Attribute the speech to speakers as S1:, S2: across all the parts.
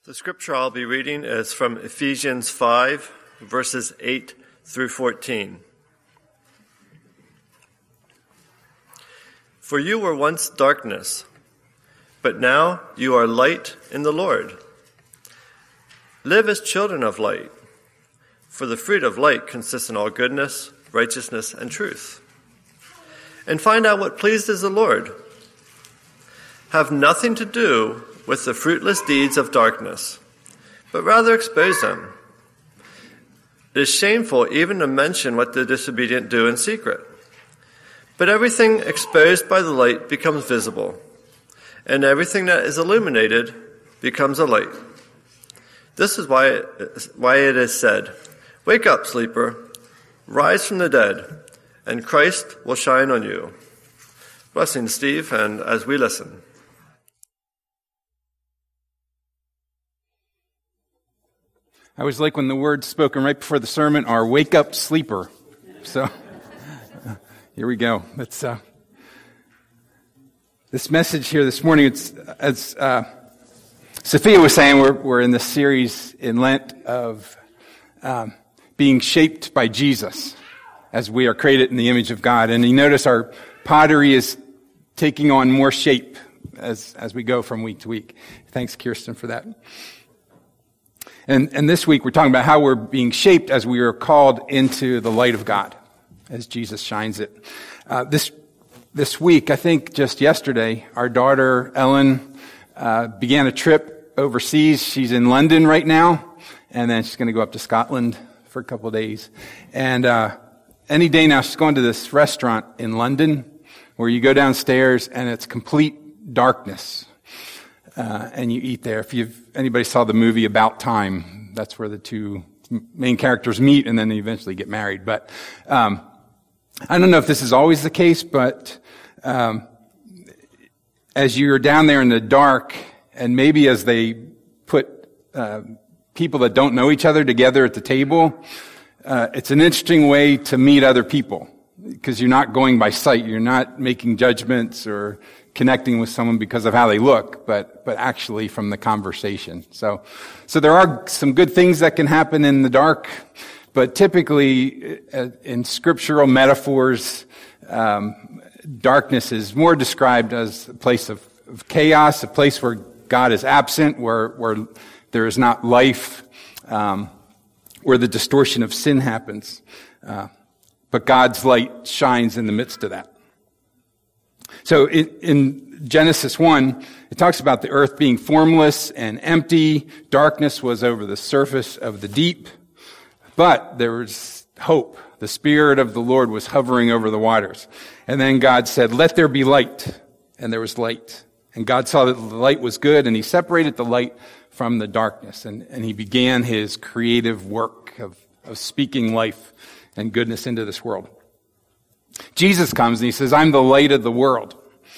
S1: The scripture I'll be reading is from Ephesians 5, verses 8 through 14. For you were once darkness, but now you are light in the Lord. Live as children of light, for the fruit of light consists in all goodness, righteousness, and truth. And find out what pleases the Lord. Have nothing to do with the fruitless deeds of darkness, but rather expose them. It is shameful even to mention what the disobedient do in secret. But everything exposed by the light becomes visible, and everything that is illuminated becomes a light. This is why it is said, "Wake up, sleeper, rise from the dead, and Christ will shine on you." Blessings, Steve, and as we listen.
S2: I always like when the words spoken right before the sermon are "wake up, sleeper." So here we go. Let's this message here this morning. It's as Sophia was saying, we're in this series in Lent of being shaped by Jesus as we are created in the image of God. And you notice our pottery is taking on more shape as we go from week to week. Thanks, Kirsten, for that. And this week we're talking about how we're being shaped as we are called into the light of God, as Jesus shines it. This week, I think just yesterday, our daughter Ellen began a trip overseas. She's in London right now, and then she's going to go up to Scotland for a couple of days. And any day now, she's going to this restaurant in London where you go downstairs and it's complete darkness. And you eat there. If anybody saw the movie About Time, that's where the two main characters meet and then they eventually get married. But I don't know if this is always the case, but as you're down there in the dark, and maybe as they put people that don't know each other together at the table, it's an interesting way to meet other people because you're not going by sight. You're not making judgments or connecting with someone because of how they look, but actually from the conversation. So there are some good things that can happen in the dark, but typically in scriptural metaphors, darkness is more described as a place of chaos, a place where God is absent, where there is not life, where the distortion of sin happens. But God's light shines in the midst of that. So in Genesis 1, it talks about the earth being formless and empty. Darkness was over the surface of the deep. But there was hope. The Spirit of the Lord was hovering over the waters. And then God said, "Let there be light." And there was light. And God saw that the light was good, and He separated the light from the darkness. And He began His creative work of speaking life and goodness into this world. Jesus comes and He says, "I'm the light of the world.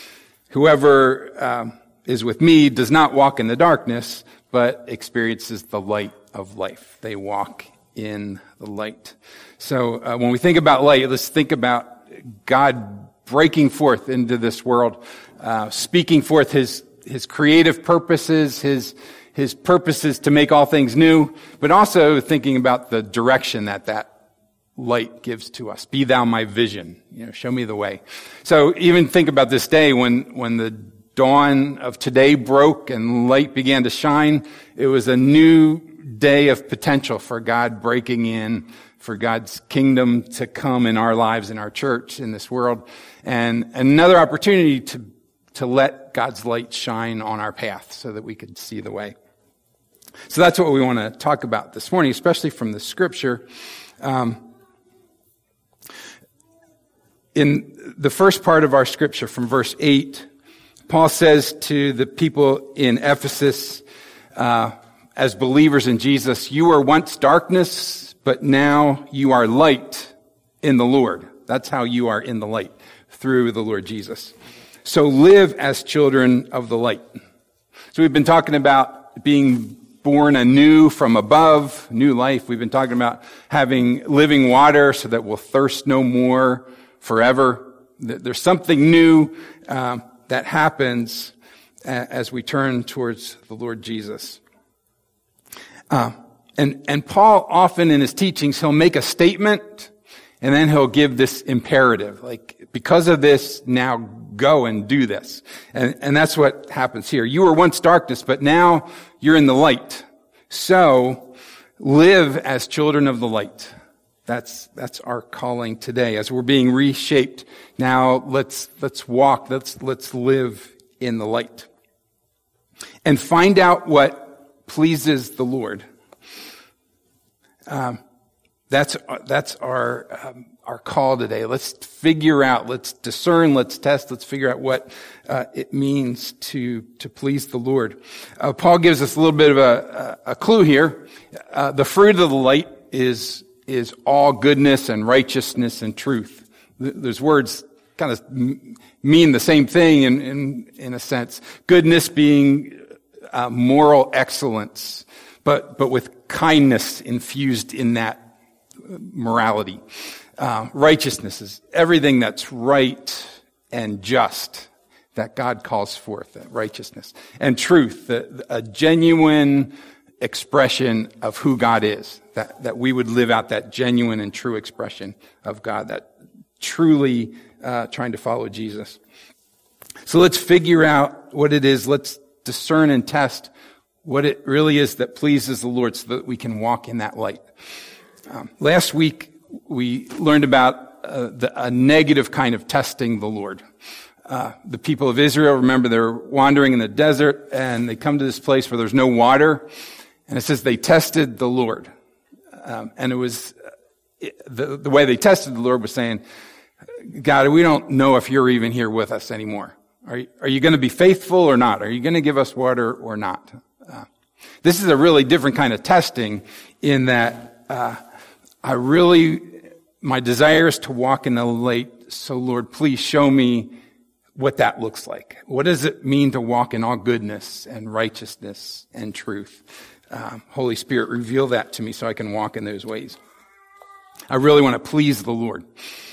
S2: Whoever is with me does not walk in the darkness, but experiences the light of life." They walk in the light. So when we think about light, let's think about God breaking forth into this world, speaking forth His creative purposes, His purposes to make all things new, but also thinking about the direction that light gives to us. "Be thou my vision." Show me the way. So even think about this day when the dawn of today broke and light began to shine. It was a new day of potential for God breaking in, for God's kingdom to come in our lives, in our church, in this world, and another opportunity to let God's light shine on our path so that we could see the way. So that's what we want to talk about this morning, especially from the scripture. In the first part of our scripture from verse 8, Paul says to the people in Ephesus, as believers in Jesus, "You were once darkness, but now you are light in the Lord." That's how you are in the light, through the Lord Jesus. So live as children of the light. So we've been talking about being born anew from above, new life. We've been talking about having living water so that we'll thirst no more forever. There's something new that happens as we turn towards the Lord Jesus. And Paul often in his teachings, he'll make a statement and then he'll give this imperative, like, because of this, now go and do this. And that's what happens here. You were once darkness, but now you're in the light. So live as children of the light. That's our calling today as we're being reshaped. Now let's walk, let's live in the light. And find out what pleases the Lord. That's our call today. Let's figure out, let's discern, let's test, let's figure out what it means to please the Lord. Paul gives us a little bit of a clue here. The fruit of the light is all goodness and righteousness and truth. Those words kind of mean the same thing in a sense. Goodness being moral excellence, but with kindness infused in that morality. Righteousness is everything that's right and just that God calls forth, that righteousness. And truth, a genuine expression of who God is, that we would live out that genuine and true expression of God, that truly trying to follow Jesus. So let's figure out what it is. Let's discern and test what it really is that pleases the Lord so that we can walk in that light. Last week, we learned about a negative kind of testing the Lord. The people of Israel, remember, they're wandering in the desert, and they come to this place where there's no water, and it says they tested the Lord. And it was, the way they tested the Lord was saying, God, we don't know if you're even here with us anymore. Are you going to be faithful or not? Are you going to give us water or not? This is a really different kind of testing in that my desire is to walk in the light, so Lord, please show me what that looks like. What does it mean to walk in all goodness and righteousness and truth? Holy Spirit, reveal that to me so I can walk in those ways. I really want to please the Lord.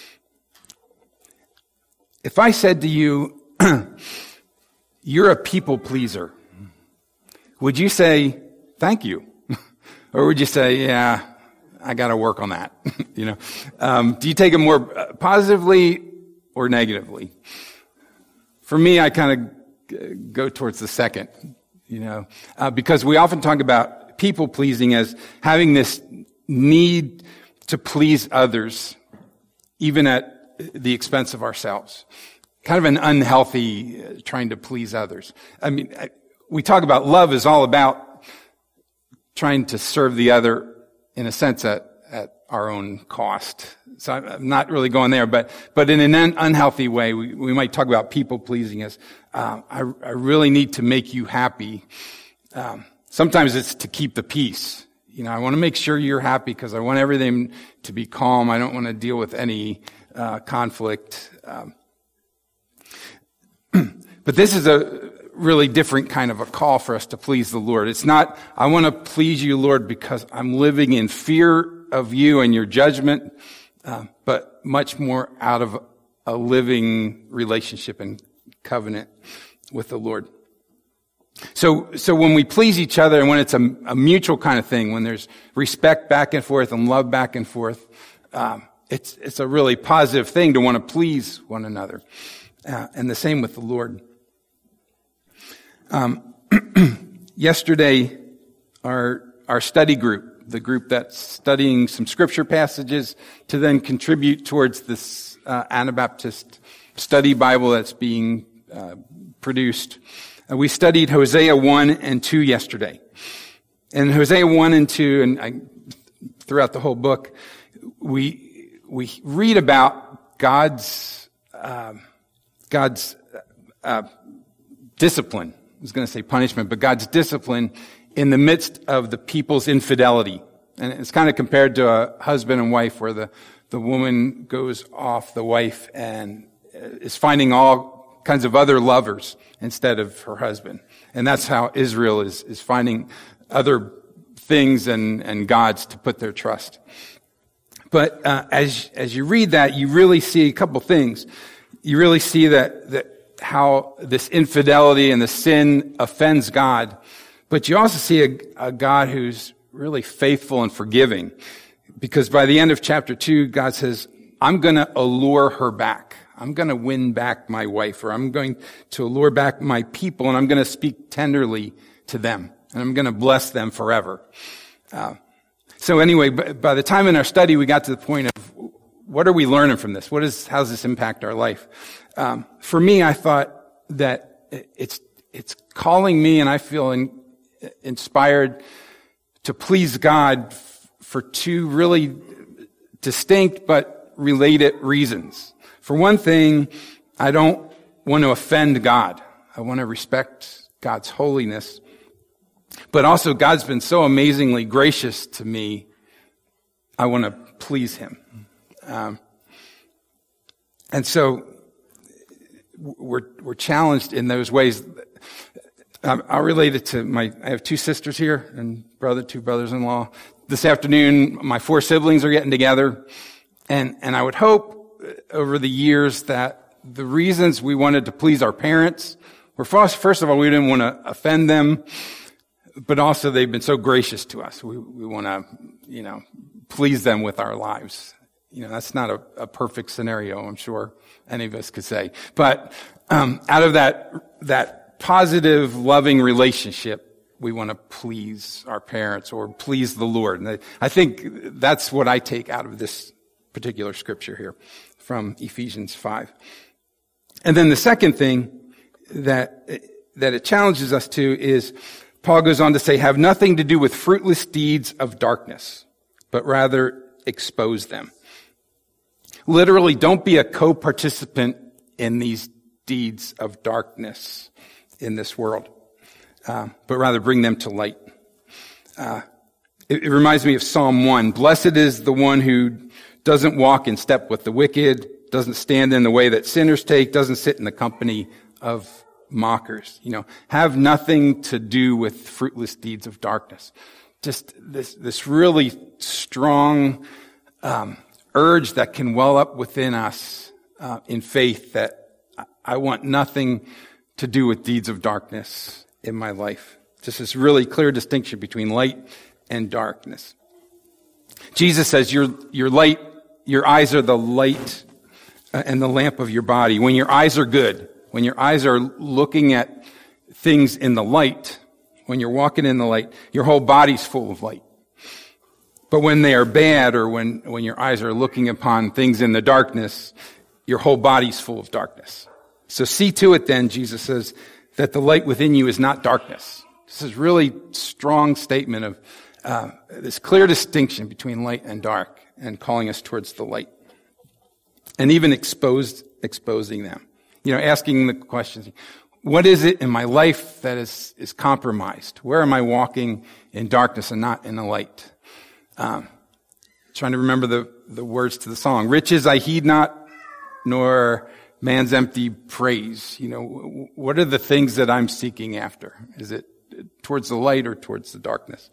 S2: If I said to you, you're a people pleaser, would you say, thank you? Or would you say, yeah, I got to work on that? Do you take it more positively or negatively? For me, I kind of go towards the second, because we often talk about people pleasing as having this need to please others, even at the expense of ourselves. Kind of an unhealthy trying to please others. We talk about love is all about trying to serve the other in a sense at our own cost. So I'm not really going there, but in an unhealthy way, we might talk about people pleasing as, I really need to make you happy. Sometimes it's to keep the peace. I want to make sure you're happy because I want everything to be calm. I don't want to deal with any conflict. But this is a really different kind of a call for us to please the Lord. It's not, I want to please you, Lord, because I'm living in fear of you and your judgment, but much more out of a living relationship and covenant with the Lord. So when we please each other and when it's a mutual kind of thing, when there's respect back and forth and love back and forth, it's a really positive thing to want to please one another. And the same with the Lord. Yesterday, our study group, the group that's studying some scripture passages to then contribute towards this Anabaptist study Bible that's being produced. We studied Hosea 1 and 2 yesterday. And Hosea 1 and 2, and throughout the whole book, we read about God's discipline. I was going to say punishment, but God's discipline in the midst of the people's infidelity. And it's kind of compared to a husband and wife where the woman goes off the wife and is finding all kinds of other lovers instead of her husband. And that's how Israel is finding other things and gods to put their trust. But as you read that, you really see a couple things. You really see that how this infidelity and the sin offends God. But you also see a God who's really faithful and forgiving. Because by the end of chapter 2, God says, I'm going to allure her back. I'm going to win back my wife, or I'm going to allure back my people, and I'm going to speak tenderly to them, and I'm going to bless them forever. So anyway, by the time in our study we got to the point of what are we learning from this? How does this impact our life? For me, I thought that it's calling me, and I feel inspired to please God for two really distinct but related reasons. For one thing, I don't want to offend God. I want to respect God's holiness. But also, God's been so amazingly gracious to me, I want to please Him. And so, we're challenged in those ways. I'll relate it to I have two sisters here and two brothers-in-law. This afternoon, my 4 siblings are getting together. And I would hope over the years that the reasons we wanted to please our parents were, first of all, we didn't want to offend them, but also they've been so gracious to us. We want to, please them with our lives. That's not a perfect scenario, I'm sure any of us could say. But out of that positive, loving relationship, we want to please our parents or please the Lord. And I think that's what I take out of this particular scripture here from Ephesians 5. And then the second thing that it challenges us to is Paul goes on to say, have nothing to do with fruitless deeds of darkness, but rather expose them. Literally, don't be a co-participant in these deeds of darkness in this world, but rather bring them to light. It reminds me of Psalm 1. Blessed is the one who doesn't walk in step with the wicked, doesn't stand in the way that sinners take, doesn't sit in the company of mockers. Have nothing to do with fruitless deeds of darkness. Just this really strong urge that can well up within us in faith that I want nothing to do with deeds of darkness in my life. Just this really clear distinction between light and darkness. Jesus says, your light, your eyes are the light and the lamp of your body. When your eyes are good, when your eyes are looking at things in the light, when you're walking in the light, your whole body's full of light. But when they are bad, or when your eyes are looking upon things in the darkness, your whole body's full of darkness. So see to it then, Jesus says, that the light within you is not darkness. This is really strong statement of this clear distinction between light and dark, and calling us towards the light. And even exposing them. Asking the questions, what is it in my life that is compromised? Where am I walking in darkness and not in the light? Trying to remember the words to the song. Riches I heed not, nor man's empty praise. What are the things that I'm seeking after? Is it towards the light or towards the darkness?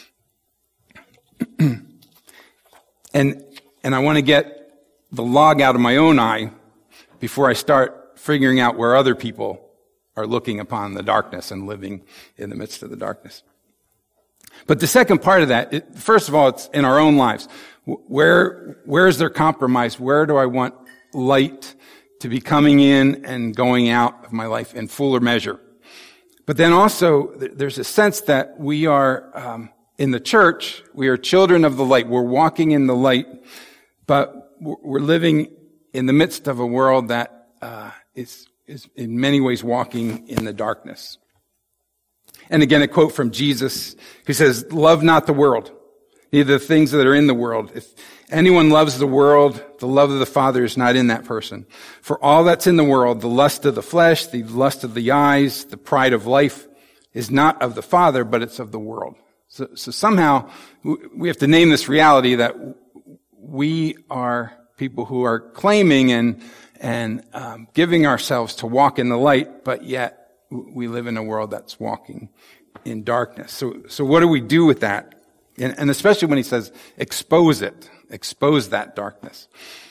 S2: And I want to get the log out of my own eye before I start figuring out where other people are looking upon the darkness and living in the midst of the darkness. But the second part of that, first of all, it's in our own lives. Where is there compromise? Where do I want light to be coming in and going out of my life in fuller measure? But then also, there's a sense that we are, in the church, we are children of the light. We're walking in the light, but we're living in the midst of a world that is in many ways walking in the darkness. And again, a quote from Jesus who says, love not the world, neither the things that are in the world. If anyone loves the world, the love of the Father is not in that person. For all that's in the world, the lust of the flesh, the lust of the eyes, the pride of life, is not of the Father, but it's of the world. So somehow we have to name this reality that we are people who are claiming and giving ourselves to walk in the light, but yet we live in a world that's walking in darkness. So what do we do with that? And especially when he says, expose it, expose that darkness.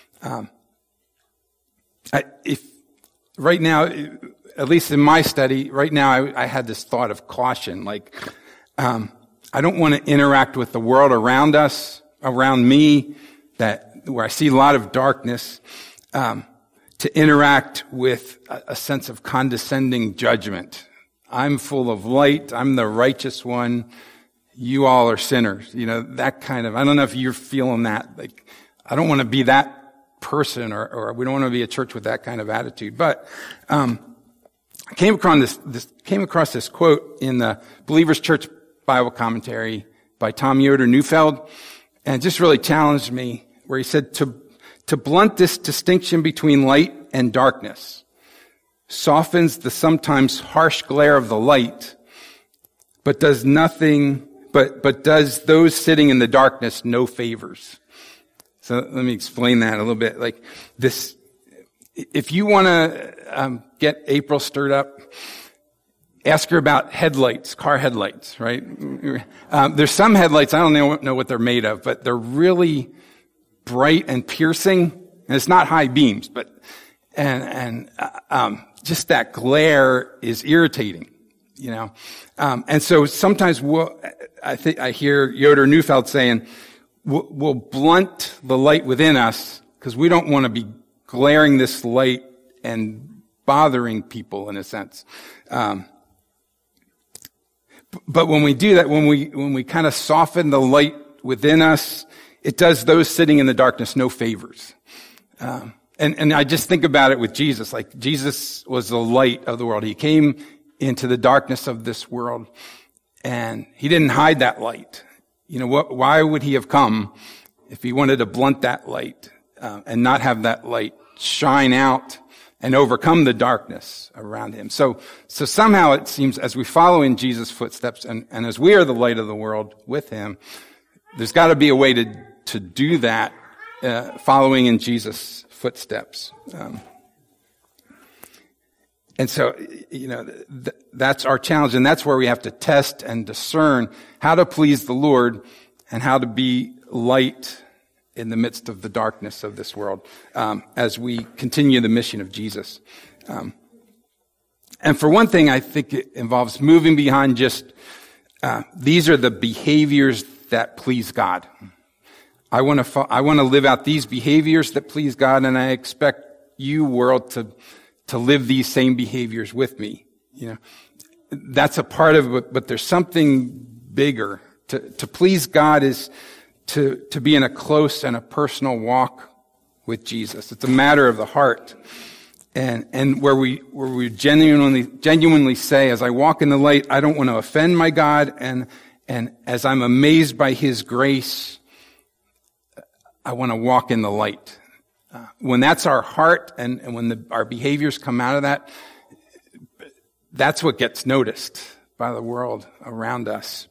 S2: If right now, at least in my study, right now I had this thought of caution, like, I don't want to interact with the world around us, around me, where I see a lot of darkness, to interact with a sense of condescending judgment. I'm full of light. I'm the righteous one. You all are sinners. That kind of, I don't know if you're feeling that. Like, I don't want to be that person, or we don't want to be a church with that kind of attitude. But, I came across this quote in the Believer's Church Bible Commentary by Tom Yoder Neufeld, and it just really challenged me, where he said, to blunt this distinction between light and darkness softens the sometimes harsh glare of the light, but does those sitting in the darkness no favors. So let me explain that a little bit. Like this, if you want to get April stirred up, ask her about headlights, car headlights, right? There's some headlights, I don't know what they're made of, but they're really bright and piercing, and it's not high beams, but just that glare is irritating, and so sometimes I hear Yoder Neufeld saying, we'll blunt the light within us because we don't want to be glaring this light and bothering people in a sense. But when we do that, when we kind of soften the light within us, it does those sitting in the darkness no favors. And I just think about it with Jesus. Like, Jesus was the light of the world. He came into the darkness of this world, and he didn't hide that light. Why would he have come if he wanted to blunt that light, and not have that light shine out and overcome the darkness around him? So somehow it seems, as we follow in Jesus' footsteps, and as we are the light of the world with him, there's got to be a way to do that, following in Jesus' footsteps. And so, that's our challenge, and that's where we have to test and discern how to please the Lord and how to be light in the midst of the darkness of this world, as we continue the mission of Jesus. And for one thing, I think it involves moving behind just, these are the behaviors that please God. I want to live out these behaviors that please God, and I expect you, world, to live these same behaviors with me. That's a part of it, but there's something bigger. To please God is to be in a close and a personal walk with Jesus. It's a matter of the heart. And where we genuinely say, as I walk in the light, I don't want to offend my God, and as I'm amazed by his grace, I want to walk in the light. When that's our heart, and when our behaviors come out of that, that's what gets noticed by the world around us.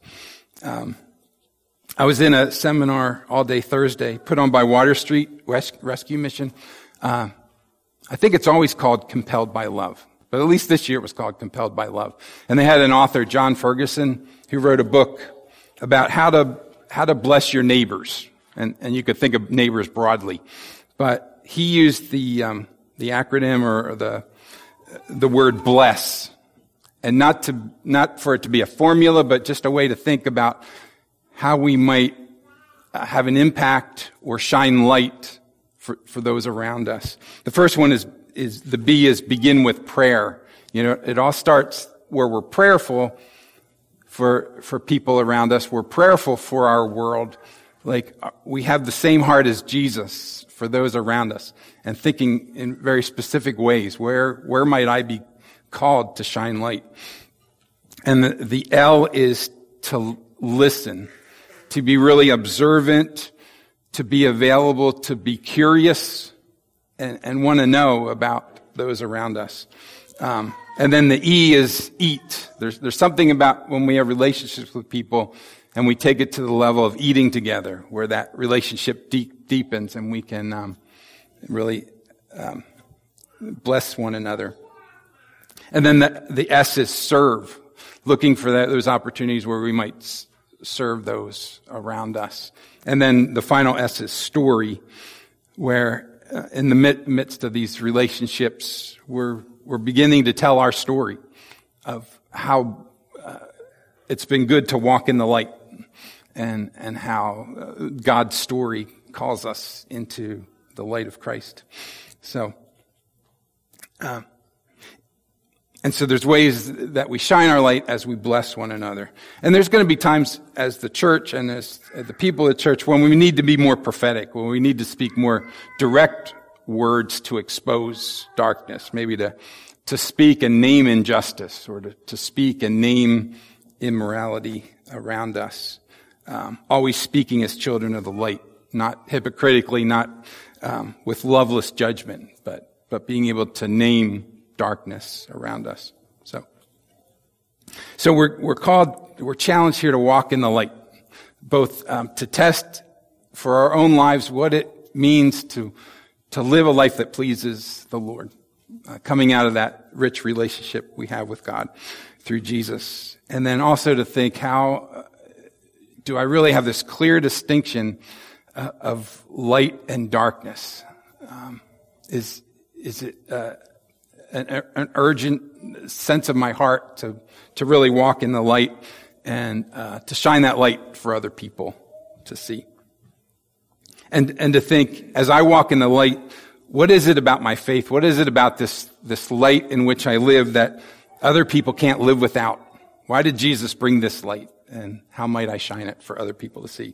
S2: I was in a seminar all day Thursday, put on by Water Street Rescue Mission. I think it's always called Compelled by Love, but at least this year it was called Compelled by Love. And they had an author, John Ferguson, who wrote a book about how to bless your neighbors. And you could think of neighbors broadly. But he used the acronym or the word bless. And not for it to be a formula, but just a way to think about how we might have an impact or shine light for those around us. The first one is the B is begin with prayer. It all starts where we're prayerful for people around us. We're prayerful for our world. Like, we have the same heart as Jesus for those around us, and thinking in very specific ways. Where might I be called to shine light? And the L is to listen, to be really observant, to be available, to be curious, and want to know about those around us. And then the E is eat. There's something about when we have relationships with people and we take it to the level of eating together, where that relationship deepens and we can really bless one another. And then the S is serve, looking for those opportunities where we might serve those around us. And then the final S is story, where in the midst of these relationships, we're beginning to tell our story of how it's been good to walk in the light and how God's story calls us into the light of Christ. So, and so there's ways that we shine our light as we bless one another. And there's going to be times as the church and as the people of the church when we need to be more prophetic, when we need to speak more direct words to expose darkness, maybe to speak and name injustice, or to speak and name immorality around us. Always speaking as children of the light, not hypocritically, not with loveless judgment, but being able to name darkness around us. So we're challenged here to walk in the light, both to test for our own lives what it means to live a life that pleases the Lord, coming out of that rich relationship we have with God through Jesus. And then also to think, how do I really have this clear distinction of light and darkness? Is it an urgent sense of my heart to really walk in the light and to shine that light for other people to see? And to think, as I walk in the light, what is it about my faith? What is it about this light in which I live that other people can't live without? Why did Jesus bring this light? And how might I shine it for other people to see?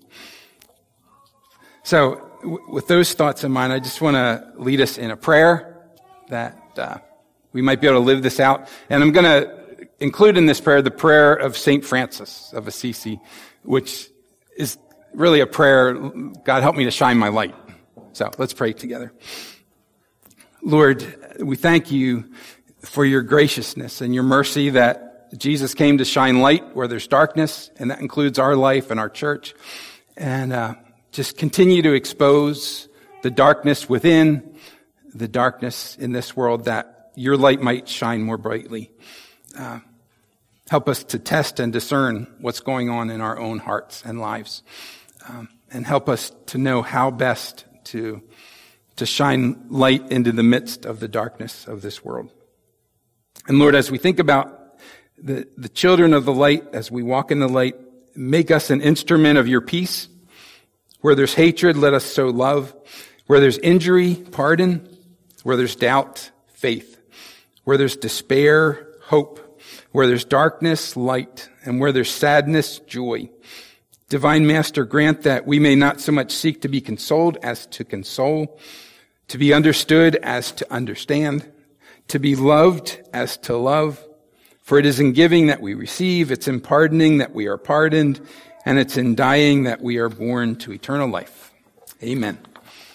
S2: So, with those thoughts in mind, I just want to lead us in a prayer that we might be able to live this out. And I'm going to include in this prayer the prayer of St. Francis of Assisi, which is really a prayer, God help me to shine my light. So let's pray together. Lord, we thank you for your graciousness and your mercy that Jesus came to shine light where there's darkness, and that includes our life and our church. And just continue to expose the darkness within, the darkness in this world, that your light might shine more brightly. Help us to test and discern what's going on in our own hearts and lives. And help us to know how best to shine light into the midst of the darkness of this world. And Lord, as we think about the children of the light, as we walk in the light, make us an instrument of your peace. Where there's hatred, let us sow love. Where there's injury, pardon. Where there's doubt, faith. Where there's despair, hope. Where there's darkness, light. And where there's sadness, joy. Divine Master, grant that we may not so much seek to be consoled as to console, to be understood as to understand, to be loved as to love. For it is in giving that we receive, it's in pardoning that we are pardoned, and it's in dying that we are born to eternal life. Amen.